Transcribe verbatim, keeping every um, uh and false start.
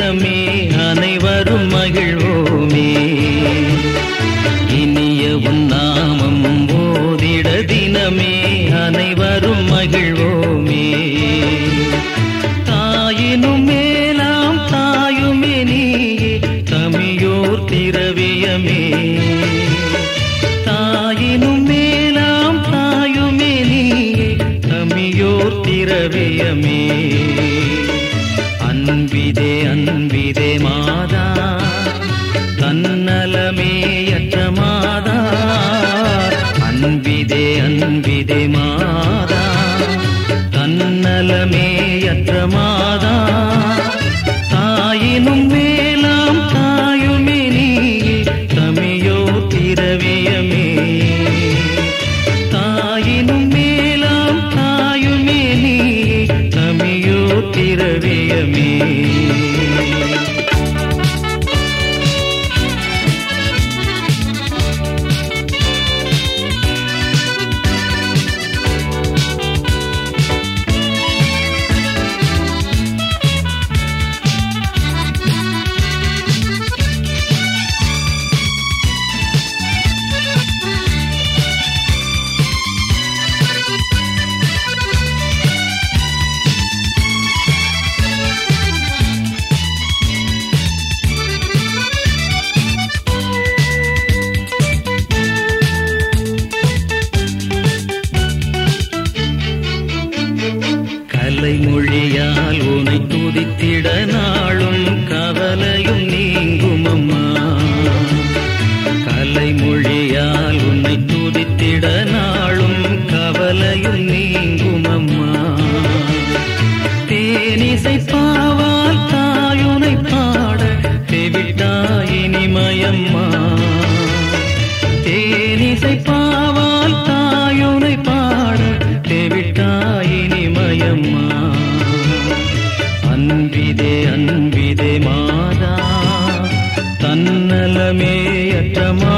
தினமே அனைவரும் மகிழ்வோமே. இனிய உன் நாமம் ஓதிட தினமே அனைவரும் மகிழ்வோமே. தாயினும் மேலாம் தாயுமே நீயே தமியோர் திரவியமே. தாயினும் மேலாம் தாயுமே நீயே தமியோர் திரவியமே. அன்பிதே அன்பிதே மாதா தன்னலமேயற்ற மாதா. அன்பிதே அன்பிதே மாதா தன்னலமேயற்ற மாதா. தாயினும் மேலாம் தாயுமே நீயே தமியோ திரவியமே. தாயினும் மேலாம் தாயுமே நீயே தமியோ திரவியமே. கலைமொழியால் உனை துதித்திட நாளும் கவலையும் நீங்கும் அம்மா. கலைமொழியால் உன்னை துதித்திட நாளும் கவலையும் நீங்கும் அம்மா. தேனிசை பாவால் தாயுனை பாட தெவிட்டாயினிமயம்மா. தேனிசை பாவால் தாயுனை பாட தெவிட்டாயினிமயம்மா. அன்பிதே அன்பிதே மாதா தன்னலமேயற்ற